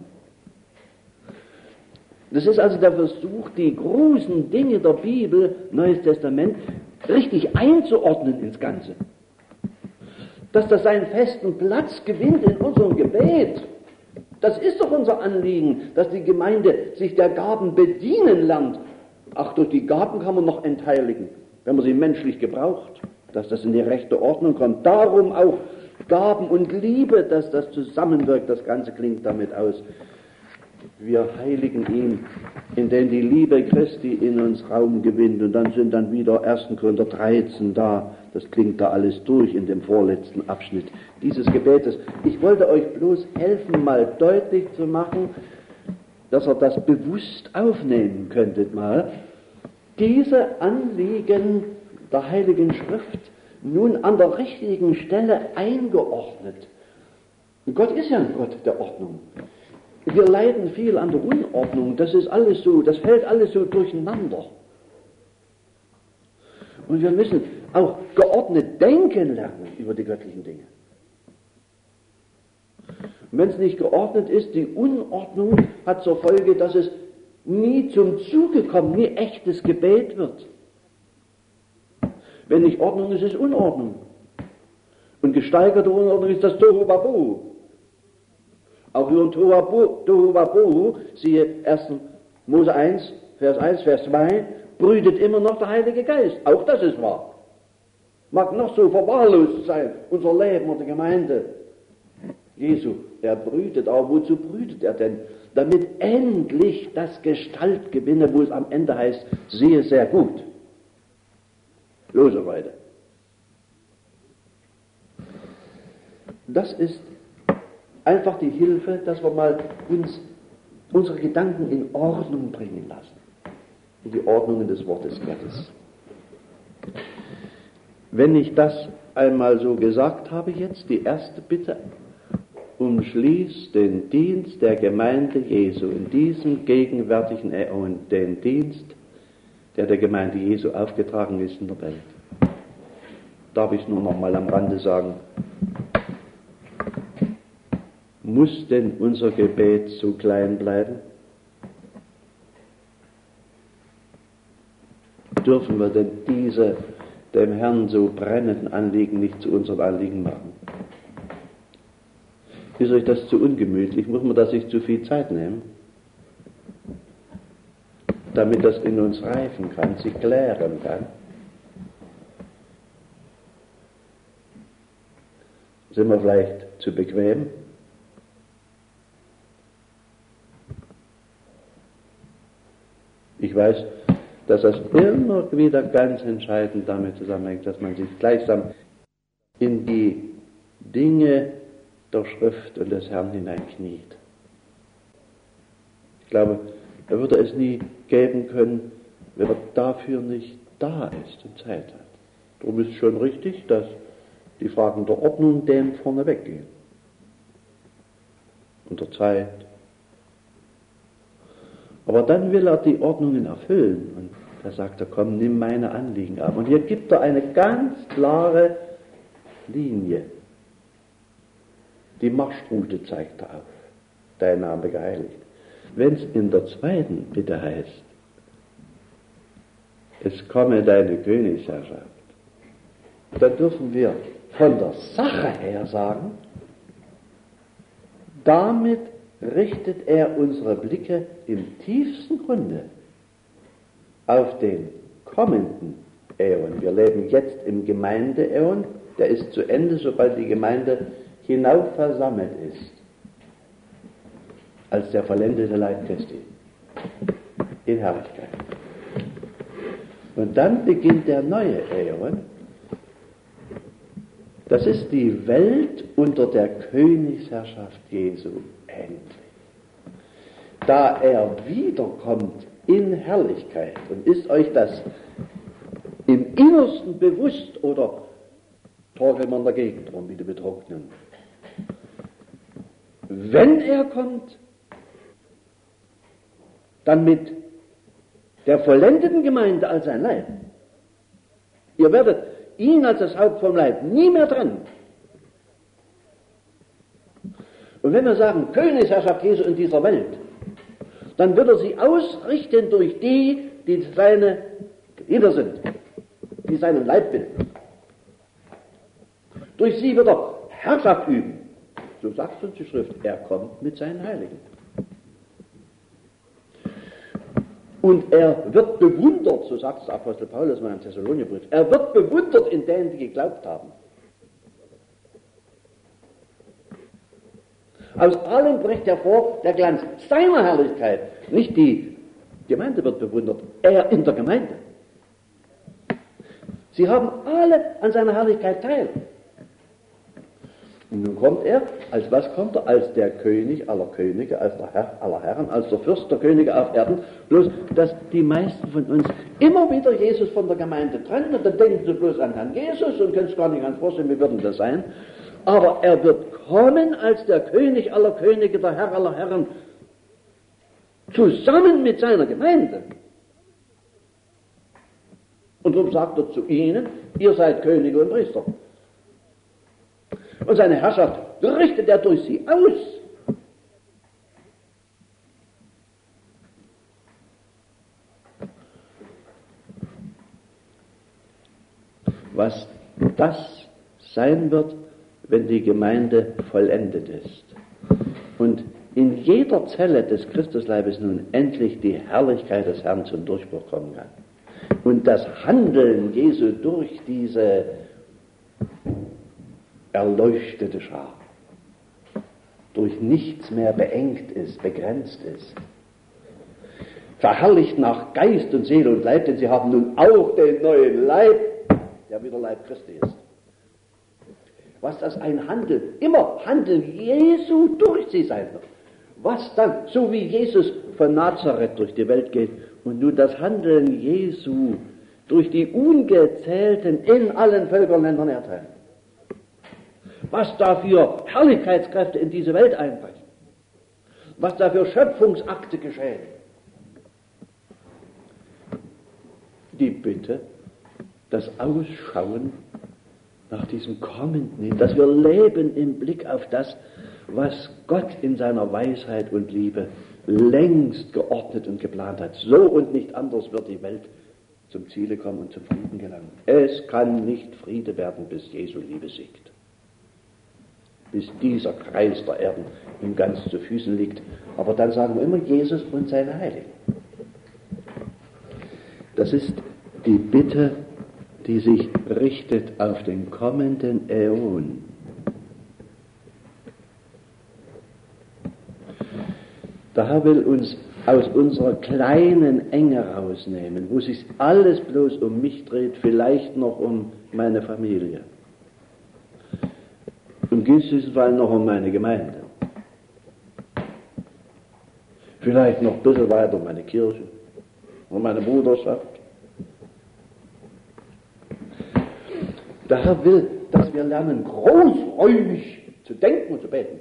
Das ist also der Versuch, die großen Dinge der Bibel, Neues Testament, richtig einzuordnen ins Ganze. Dass das seinen festen Platz gewinnt in unserem Gebet. Das ist doch unser Anliegen, dass die Gemeinde sich der Gaben bedienen lernt. Ach, durch die Gaben kann man noch entheiligen, wenn man sie menschlich gebraucht, dass das in die rechte Ordnung kommt. Darum auch Gaben und Liebe, dass das zusammenwirkt, das Ganze klingt damit aus. Wir heiligen ihn, indem die Liebe Christi in uns Raum gewinnt. Und dann sind dann wieder 1. Korinther 13 da. Das klingt da alles durch in dem vorletzten Abschnitt dieses Gebetes. Ich wollte euch bloß helfen, mal deutlich zu machen, dass ihr das bewusst aufnehmen könntet mal. Diese Anliegen der Heiligen Schrift nun an der richtigen Stelle eingeordnet. Und Gott ist ja ein Gott der Ordnung. Wir leiden viel an der Unordnung. Das ist alles so, das fällt alles so durcheinander. Und wir müssen auch geordnet denken lernen über die göttlichen Dinge. Und wenn es nicht geordnet ist, die Unordnung hat zur Folge, dass es nie zum Zuge kommt, nie echtes Gebet wird. Wenn nicht Ordnung ist, ist Unordnung. Und gesteigerte Unordnung ist das Tohuwabohu. Auch über Tohuwabohu, siehe 1. Mose 1, Vers 1, Vers 2, brütet immer noch der Heilige Geist. Auch das ist wahr. Mag noch so verwahrlost sein, unser Leben und die Gemeinde Jesu. Er brütet, aber wozu brütet er denn? Damit endlich das Gestalt gewinne, wo es am Ende heißt, sehe sehr gut. Lose Leute. Das ist einfach die Hilfe, dass wir mal unsere Gedanken in Ordnung bringen lassen. In die Ordnungen des Wortes Gottes. Wenn ich das einmal so gesagt habe jetzt, die erste Bitte, umschließt den Dienst der Gemeinde Jesu in diesem gegenwärtigen Äon, den Dienst, der der Gemeinde Jesu aufgetragen ist in der Welt. Darf ich nur noch mal am Rande sagen, muss denn unser Gebet so klein bleiben? Dürfen wir denn diese dem Herrn so brennenden Anliegen nicht zu unserem Anliegen machen? Ist euch das zu ungemütlich? Muss man da sich zu viel Zeit nehmen? Damit das in uns reifen kann, sich klären kann? Sind wir vielleicht zu bequem? Ich weiß, dass das immer wieder ganz entscheidend damit zusammenhängt, dass man sich gleichsam in die Dinge der Schrift und des Herrn hineinkniet. Ich glaube, er würde es nie geben können, wenn er dafür nicht da ist und Zeit hat. Darum ist es schon richtig, dass die Fragen der Ordnung dem vorne weggehen. Und der Zeit. Aber dann will er die Ordnungen erfüllen. Und da sagt er, komm, nimm meine Anliegen ab. Und hier gibt er eine ganz klare Linie. Die Marschroute zeigt er auf. Dein Name geheiligt. Wenn es in der zweiten Bitte heißt, es komme deine Königsherrschaft, dann dürfen wir von der Sache her sagen, damit richtet er unsere Blicke im tiefsten Grunde auf den kommenden Äon. Wir leben jetzt im Gemeindeäon, der ist zu Ende, sobald die Gemeinde hinauf versammelt ist, als der vollendete Leib Christi in Herrlichkeit. Und dann beginnt der neue Äon. Das ist die Welt unter der Königsherrschaft Jesu endlich. Da er wiederkommt in Herrlichkeit, und ist euch das im Innersten bewusst, oder torkeln wir in der Gegend rum wie die Betrunkenen? Wenn er kommt, dann mit der vollendeten Gemeinde als sein Leib. Ihr werdet ihn als das Haupt vom Leib nie mehr trennen. Und wenn wir sagen, Königsherrschaft Jesu in dieser Welt, dann wird er sie ausrichten durch die, die seine Glieder sind, die seinen Leib bilden. Durch sie wird er Herrschaft üben. So sagt uns die Schrift, er kommt mit seinen Heiligen. Und er wird bewundert, so sagt es Apostel Paulus mal im Thessalonicherbrief, er wird bewundert in denen, die geglaubt haben. Aus allem bricht hervor der Glanz seiner Herrlichkeit. Nicht die Gemeinde wird bewundert, er in der Gemeinde. Sie haben alle an seiner Herrlichkeit teil. Und nun kommt er, als was kommt er? Als der König aller Könige, als der Herr aller Herren, als der Fürst der Könige auf Erden. Bloß, dass die meisten von uns immer wieder Jesus von der Gemeinde trennen, und dann denken sie bloß an Herrn Jesus und können es gar nicht ganz vorstellen, wie würden das sein. Aber er wird kommen als der König aller Könige, der Herr aller Herren, zusammen mit seiner Gemeinde. Und darum sagt er zu ihnen, ihr seid Könige und Priester. Und seine Herrschaft richtet er durch sie aus. Was das sein wird, wenn die Gemeinde vollendet ist und in jeder Zelle des Christusleibes nun endlich die Herrlichkeit des Herrn zum Durchbruch kommen kann und das Handeln Jesu durch diese erleuchtete Schar durch nichts mehr beengt ist, begrenzt ist, verherrlicht nach Geist und Seele und Leib, denn sie haben nun auch den neuen Leib, der wieder Leib Christi ist. Was das ein Handeln, immer Handeln Jesu durch sie sein wird. Was dann, so wie Jesus von Nazareth durch die Welt geht und nun das Handeln Jesu durch die Ungezählten in allen Völkerländern erteilen. was da für Herrlichkeitskräfte in diese Welt einbrechen, was da für Schöpfungsakte geschehen. Die Bitte, das Ausschauen nach diesem Kommenden hin, dass wir leben im Blick auf das, was Gott in seiner Weisheit und Liebe längst geordnet und geplant hat. So und nicht anders wird die Welt zum Ziele kommen und zum Frieden gelangen. Es kann nicht Friede werden, bis Jesu Liebe siegt. Bis dieser Kreis der Erden ihm ganz zu Füßen liegt. Aber dann sagen wir immer Jesus und seine Heiligen. Das ist die Bitte, die sich richtet auf den kommenden Äon. Der Herr will uns aus unserer kleinen Enge rausnehmen, wo sich alles bloß um mich dreht, vielleicht noch um meine Familie. Im günstigsten Fall noch um meine Gemeinde. Vielleicht noch ein bisschen weiter um meine Kirche, um meine Bruderschaft. Der Herr will, dass wir lernen, großräumig zu denken und zu beten.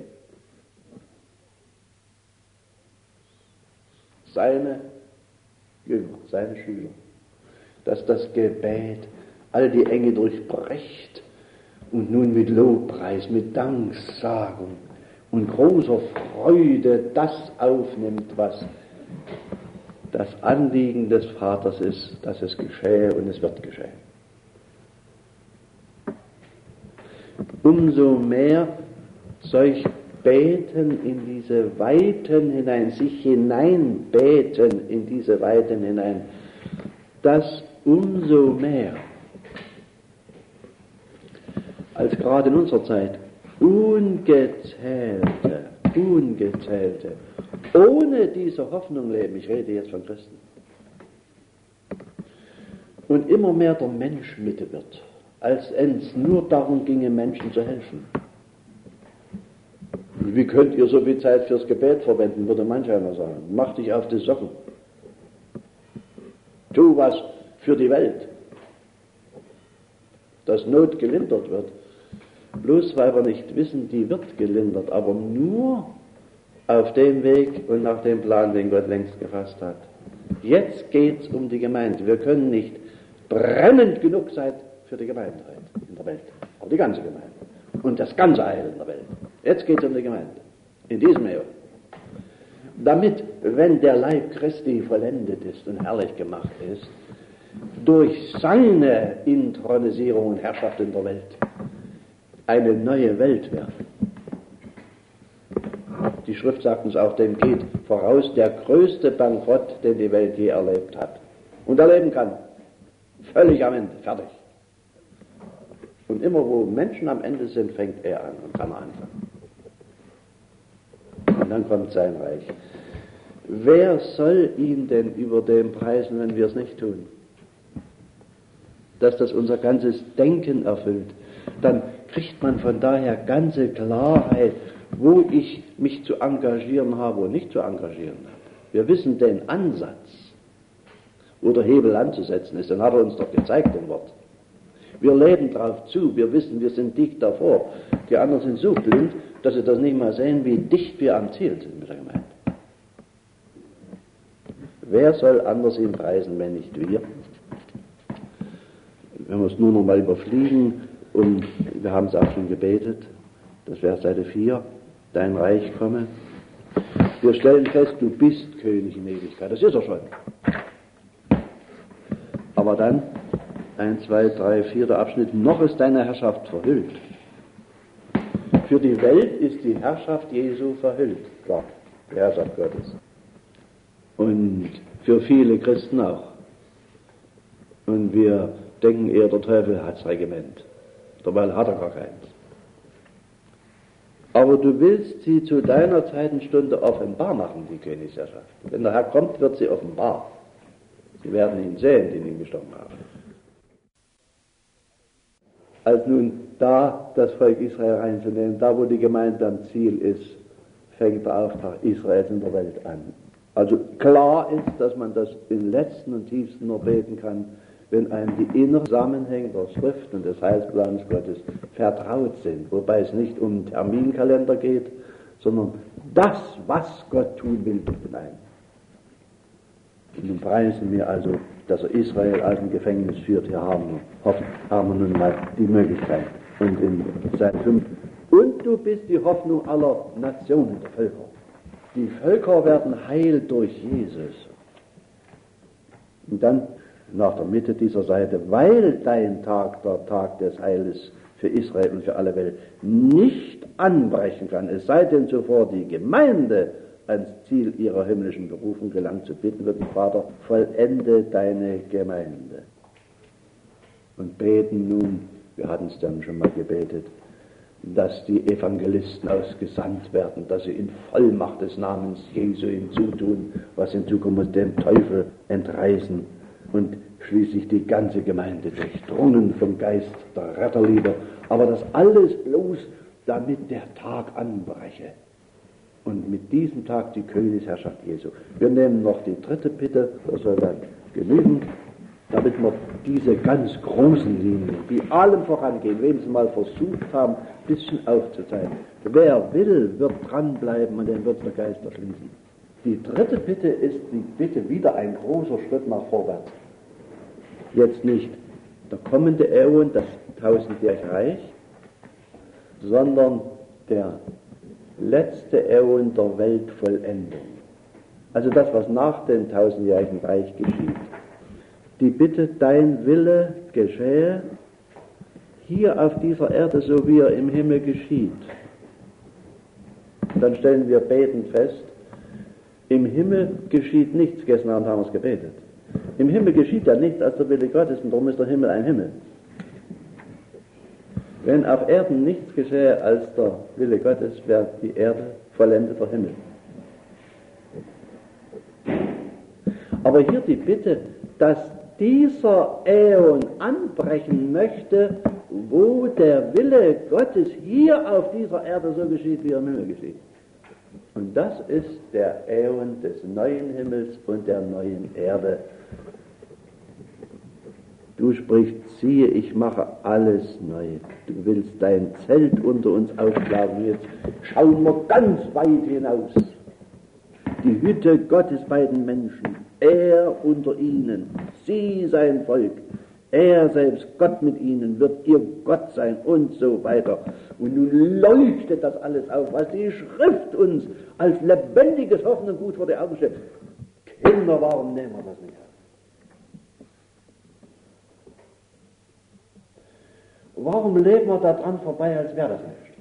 Seine Jünger, seine Schüler, dass das Gebet all die Enge durchbricht und nun mit Lobpreis, mit Danksagung und großer Freude das aufnimmt, was das Anliegen des Vaters ist, dass es geschehe und es wird geschehen. Umso mehr solch Beten in diese Weiten hinein, sich hineinbeten in diese Weiten hinein, dass umso mehr, als gerade in unserer Zeit, Ungezählte, ohne diese Hoffnung leben, ich rede jetzt von Christen, und immer mehr der Mensch Mitte wird, als es nur darum ginge, Menschen zu helfen. Wie könnt ihr so viel Zeit fürs Gebet verwenden, würde manch einer sagen. Mach dich auf die Socken. Tu was für die Welt, dass Not gelindert wird. Bloß weil wir nicht wissen, die wird gelindert, aber nur auf dem Weg und nach dem Plan, den Gott längst gefasst hat. Jetzt geht's um die Gemeinde. Wir können nicht brennend genug sein für die Gemeinde in der Welt, aber die ganze Gemeinde und das ganze Heil in der Welt. Jetzt geht es um die Gemeinde, in diesem Jahr. Damit, wenn der Leib Christi vollendet ist und herrlich gemacht ist, durch seine Inthronisierung und Herrschaft in der Welt eine neue Welt wird. Die Schrift sagt uns auch, dem geht voraus der größte Bankrott, den die Welt je erlebt hat und erleben kann. Völlig am Ende, fertig. Und immer wo Menschen am Ende sind, fängt er an und kann anfangen. Und dann kommt sein Reich. Wer soll ihn denn über dem preisen, wenn wir es nicht tun? Dass das unser ganzes Denken erfüllt. Dann kriegt man von daher ganze Klarheit, wo ich mich zu engagieren habe und nicht zu engagieren habe. Wir wissen den Ansatz, wo der Hebel anzusetzen ist, den hat er uns doch gezeigt im Wort. Wir leben drauf zu, wir wissen, wir sind dicht davor. Die anderen sind so blind, dass sie das nicht mal sehen, wie dicht wir am Ziel sind mit der Gemeinde. Wer soll anders ihn preisen, wenn nicht wir? Wenn wir es nur noch mal überfliegen, und wir haben es auch schon gebetet, das wäre Seite 4, dein Reich komme. Wir stellen fest, du bist König in Ewigkeit, das ist er schon. Aber dann, 1, 2, 3, 4. Abschnitt, noch ist deine Herrschaft verhüllt. Für die Welt ist die Herrschaft Jesu verhüllt, klar, die Herrschaft Gottes. Und für viele Christen auch. Und wir denken eher, der Teufel hat das Regiment. Dabei hat er gar keins. Aber du willst sie zu deiner Zeit und Stunde offenbar machen, die Königsherrschaft. Wenn der Herr kommt, wird sie offenbar. Sie werden ihn sehen, den ihn gestorben haben. Als nun da das Volk Israel reinzunehmen, da wo die Gemeinde am Ziel ist, fängt der Auftrag Israels in der Welt an. Also klar ist, dass man das im letzten und tiefsten nur beten kann, wenn einem die inneren Zusammenhänge der Schrift und des Heilsplans Gottes vertraut sind, wobei es nicht um einen Terminkalender geht, sondern das, was Gott tun will, tut in einem. Und nun preisen wir also, dass er Israel aus dem Gefängnis führt. Hier haben wir nun mal die Möglichkeit. Und in Seite 5. Und du bist die Hoffnung aller Nationen der Völker. Die Völker werden heil durch Jesus. Und dann nach der Mitte dieser Seite, weil dein Tag der Tag des Heiles für Israel und für alle Welt nicht anbrechen kann, es sei denn zuvor die Gemeinde ans Ziel ihrer himmlischen Berufung gelangt, zu bitten wird, Vater, vollende deine Gemeinde. Und beten nun, wir hatten es dann schon mal gebetet, dass die Evangelisten ausgesandt werden, dass sie in Vollmacht des Namens Jesu hinzutun, was hinzukommen muss, dem Teufel entreißen und schließlich die ganze Gemeinde durchdrungen vom Geist der Retterliebe. Aber das alles bloß, damit der Tag anbreche. Und mit diesem Tag die Königsherrschaft Jesu. Wir nehmen noch die dritte Bitte, das soll dann genügen, damit wir diese ganz großen Linien, die allem vorangehen, wem sie mal versucht haben, ein bisschen aufzuzeigen. Wer will, wird dranbleiben und den wird der Geist erschließen. Die dritte Bitte ist die Bitte, wieder ein großer Schritt nach vorwärts. Jetzt nicht der kommende Äon, das tausendjährige Reich, sondern der letzte Äon der Weltvollendung. Also das, was nach dem tausendjährigen Reich geschieht. Die Bitte, dein Wille geschehe hier auf dieser Erde, so wie er im Himmel geschieht. Dann stellen wir betend fest, im Himmel geschieht nichts. Gestern Abend haben wir es gebetet. Im Himmel geschieht ja nichts als der Wille Gottes und darum ist der Himmel ein Himmel. Wenn auf Erden nichts geschehe als der Wille Gottes, wäre die Erde vollendeter Himmel. Aber hier die Bitte, dass dieser Äon anbrechen möchte, wo der Wille Gottes hier auf dieser Erde so geschieht, wie er im Himmel geschieht. Und das ist der Äon des neuen Himmels und der neuen Erde. Du sprichst, siehe, ich mache alles neu. Du willst dein Zelt unter uns aufschlagen. Jetzt schauen wir ganz weit hinaus. Die Hütte Gottes bei den Menschen. Er unter ihnen. Sie sein Volk. Er selbst, Gott mit ihnen, wird ihr Gott sein und so weiter. Und nun leuchtet das alles auf, was die Schrift uns als lebendiges Hoffnungsgut vor die Augen stellt. Kinder, warum nehmen wir das nicht auf? Warum leben wir da dran vorbei, als wäre das nicht?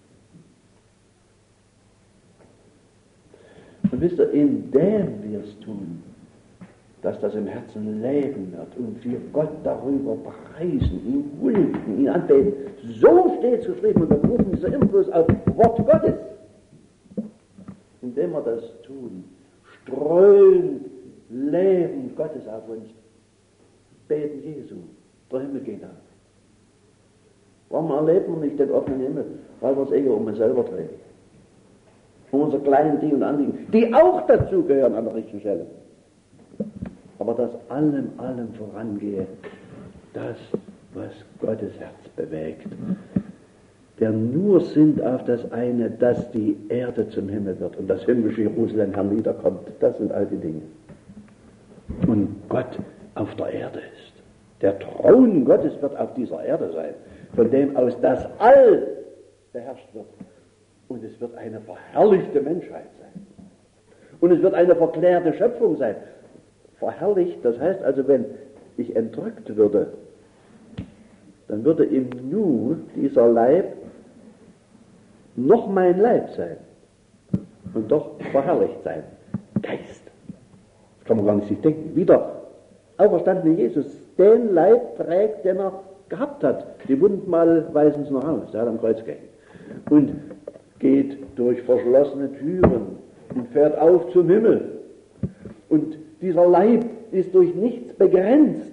Und wisst ihr, indem wir es tun, dass das im Herzen leben wird und wir Gott darüber preisen, ihn huldigen, ihn anbeten, so steht geschrieben und wir rufen dieser immer bloß auf Wort Gottes. Indem wir das tun, strömt Leben Gottes auf uns, beten Jesu, der Himmel geht auf. Warum erleben wir nicht den offenen Himmel? Weil wir es eher um uns selber drehen. Um unser kleinen Ding und Anliegen, die auch dazu gehören an der richtigen Stelle. Aber dass allem vorangehe, das, was Gottes Herz bewegt, der nur sinnt auf das eine, dass die Erde zum Himmel wird und das himmlische Jerusalem herniederkommt, das sind all die Dinge. Und Gott auf der Erde ist. Der Thron Gottes wird auf dieser Erde sein, von dem aus das All beherrscht wird. Und es wird eine verherrlichte Menschheit sein. Und es wird eine verklärte Schöpfung sein. Verherrlicht, das heißt also, wenn ich entrückt würde, dann würde im Nu dieser Leib noch mein Leib sein und doch verherrlicht sein. Geist. Das kann man gar nicht sich denken. Wieder auferstandene Jesus, den Leib trägt, den er gehabt hat. Die Wundmale weisen es noch aus, der hat am Kreuz gehängt. Und geht durch verschlossene Türen und fährt auf zum Himmel. Und dieser Leib ist durch nichts begrenzt,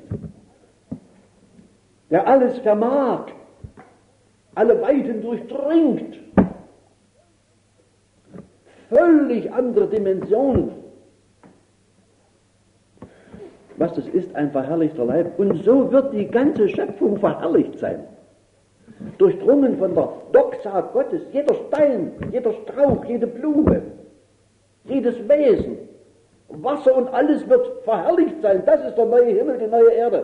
der alles vermag, alle Weiten durchdringt. Völlig andere Dimensionen. was das ist, ein verherrlichter Leib. Und so wird die ganze Schöpfung verherrlicht sein. Durchdrungen von der Doxa Gottes, jeder Stein, jeder Strauch, jede Blume, jedes Wesen, Wasser und alles wird verherrlicht sein. Das ist der neue Himmel, die neue Erde.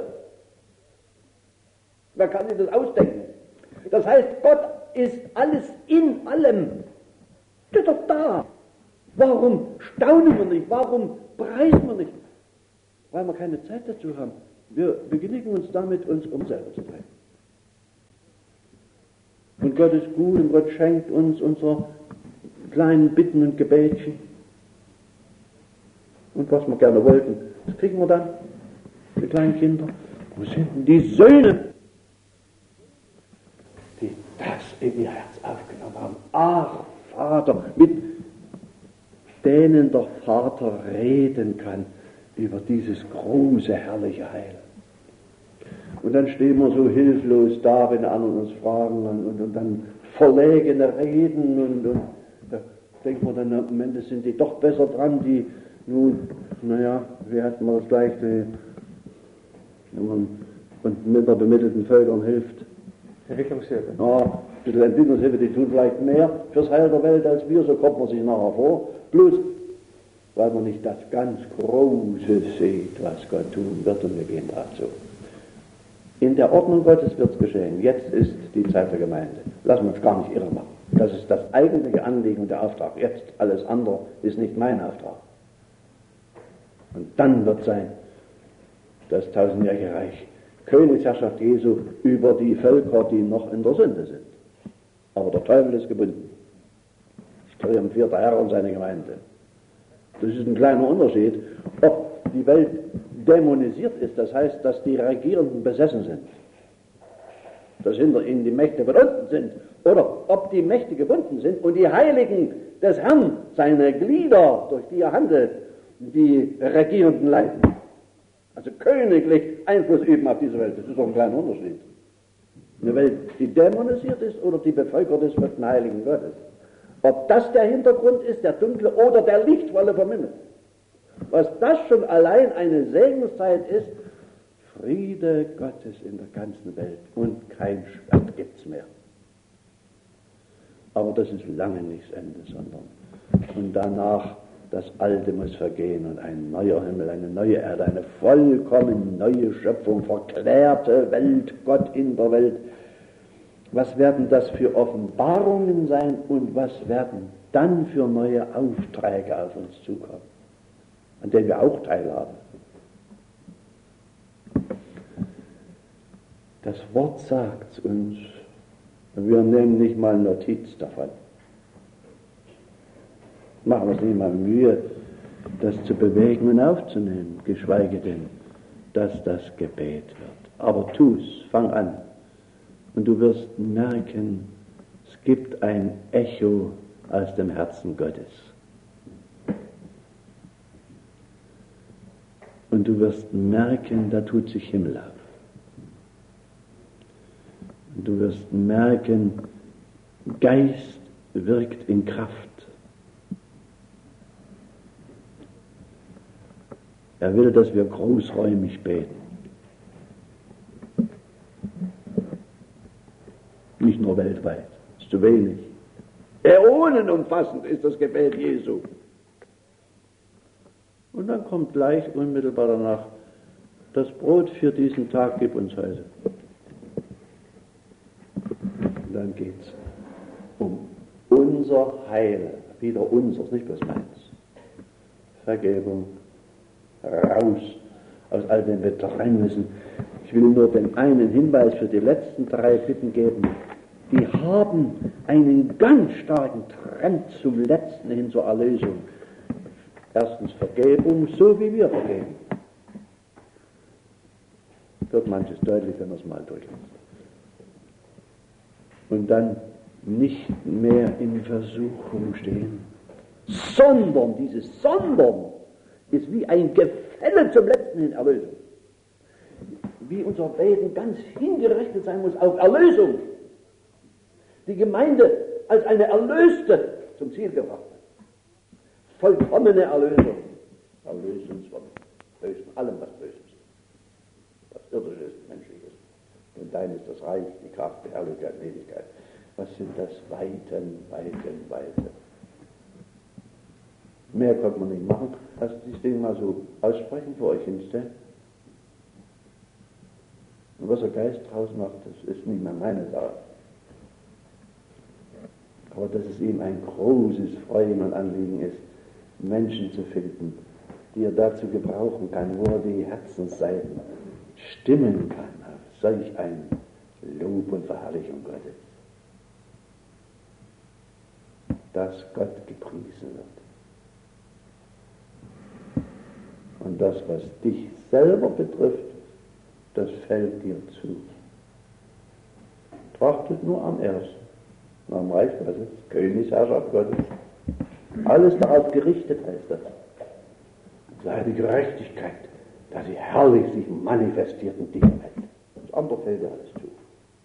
Wer kann sich das ausdenken? Das heißt, Gott ist alles in allem. Das ist doch da. Warum staunen wir nicht? Warum preisen wir nicht? Weil wir keine Zeit dazu haben. Wir begnügen uns damit, uns um selber zu treiben. Und Gott ist gut und Gott schenkt uns unsere kleinen Bitten und Gebetchen. Und was wir gerne wollten, das kriegen wir dann. Die kleinen Kinder. Wo sind denn die Söhne, die das in ihr Herz aufgenommen haben? Ach, Vater, mit denen der Vater reden kann über dieses große, herrliche Heil. Und dann stehen wir so hilflos da, wenn andere uns fragen und dann verlegene Reden und da denkt man dann, am Ende sind die doch besser dran, die nun, naja, wie hat man das gleich, wenn man und minder bemittelten Völkern hilft. Entwicklungshilfe. Ja, ein bisschen Entwicklungshilfe, die tun vielleicht mehr fürs Heil der Welt als wir, so kommt man sich nachher vor. Bloß, weil man nicht das ganz Große sieht, was Gott tun wird, und wir gehen dazu. In der Ordnung Gottes wird es geschehen. Jetzt ist die Zeit der Gemeinde. Lassen wir uns gar nicht irre machen. Das ist das eigentliche Anliegen und der Auftrag. Jetzt alles andere ist nicht mein Auftrag. Und dann wird sein das tausendjährige Reich, Königsherrschaft Jesu über die Völker, die noch in der Sünde sind. Aber der Teufel ist gebunden. Es triumphiert der Herr und seine Gemeinde. Das ist ein kleiner Unterschied, ob die Welt dämonisiert ist, das heißt, dass die Regierenden besessen sind, dass hinter ihnen die Mächte von unten sind, oder ob die Mächte gebunden sind und die Heiligen des Herrn, seine Glieder, durch die er handelt, die Regierenden leiten. Also königlich Einfluss üben auf diese Welt. Das ist doch ein kleiner Unterschied. Eine Welt, die dämonisiert ist oder die bevölkert ist mit den Heiligen Gottes. Ob das der Hintergrund ist, der dunkle oder der lichtvolle vom Himmel. Was das schon allein eine Segenszeit ist, Friede Gottes in der ganzen Welt und kein Schwert gibt's mehr. Aber das ist lange nicht das Ende, sondern und danach das Alte muss vergehen und ein neuer Himmel, eine neue Erde, eine vollkommen neue Schöpfung, verklärte Welt, Gott in der Welt. Was werden das für Offenbarungen sein und was werden dann für neue Aufträge auf uns zukommen, an denen wir auch teilhaben? Das Wort sagt uns, wir nehmen nicht mal Notiz davon. Machen wir uns nicht mal Mühe, das zu bewegen und aufzunehmen, geschweige denn, dass das Gebet wird. Aber tu's, fang an. Und du wirst merken, es gibt ein Echo aus dem Herzen Gottes. Und du wirst merken, da tut sich Himmel auf. Und du wirst merken, Geist wirkt in Kraft. Er will, dass wir großräumig beten. Nicht nur weltweit, ist zu wenig. Äonenumfassend ist das Gebet Jesu. Und dann kommt gleich unmittelbar danach, das Brot für diesen Tag gib uns heute. Und dann geht's um unser Heil, wieder unseres, nicht bloß meins. Vergebung, raus aus all den Bedrängnissen. Ich will nur den einen Hinweis für die letzten 3 Bitten geben. Die haben einen ganz starken Trend zum Letzten hin zur Erlösung. Erstens Vergebung, so wie wir vergeben. Wird manches deutlich, wenn man es mal durchliest. Und dann nicht mehr in Versuchung stehen, sondern, dieses Sondern ist wie ein Gefälle zum Letzten hin Erlösung. Wie unser Beten ganz hingerichtet sein muss auf Erlösung. Die Gemeinde als eine Erlöste zum Ziel gebracht hat. Vollkommene Erlösung. Erlöse uns von allem, was böse ist. Denn dein ist das Reich, die Kraft, die Herrlichkeit, die Ewigkeit. Was sind das? Weiten, Weiten, Weiten. Mehr konnte man nicht machen, als dieses Ding mal so aussprechen, vor euch hinstellen. Und was der Geist draus macht, das ist nicht mehr meine Sache. Aber dass es ihm ein großes Freuen und Anliegen ist, Menschen zu finden, die er dazu gebrauchen kann, wo er die Herzensseiten stimmen kann auf solch ein Lob und Verherrlichung Gottes. Dass Gott gepriesen wird. Und das, was dich selber betrifft, das fällt dir zu. Trachtet nur am Ersten, am Reich Gottes, Königsherrschaft Gottes. Alles darauf gerichtet heißt das. Seine Gerechtigkeit, dass sie herrlich sich manifestiert in dieser Welt. Das andere fällt dir alles zu.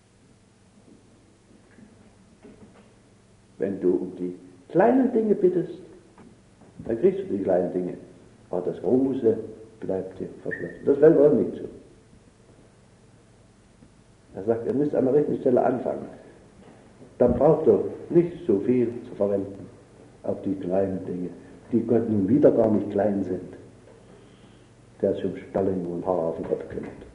Wenn du um die kleinen Dinge bittest, dann kriegst du die kleinen Dinge. Aber das Große bleibt dir verschlossen. Das fällt auch nicht zu. Er sagt, ihr müsst an der richtigen Stelle anfangen. Dann braucht ihr nicht so viel zu verwenden auf die kleinen Dinge, die Gott nun wieder gar nicht klein sind, der sich um Stall und Haar auf den Kopf kümmert.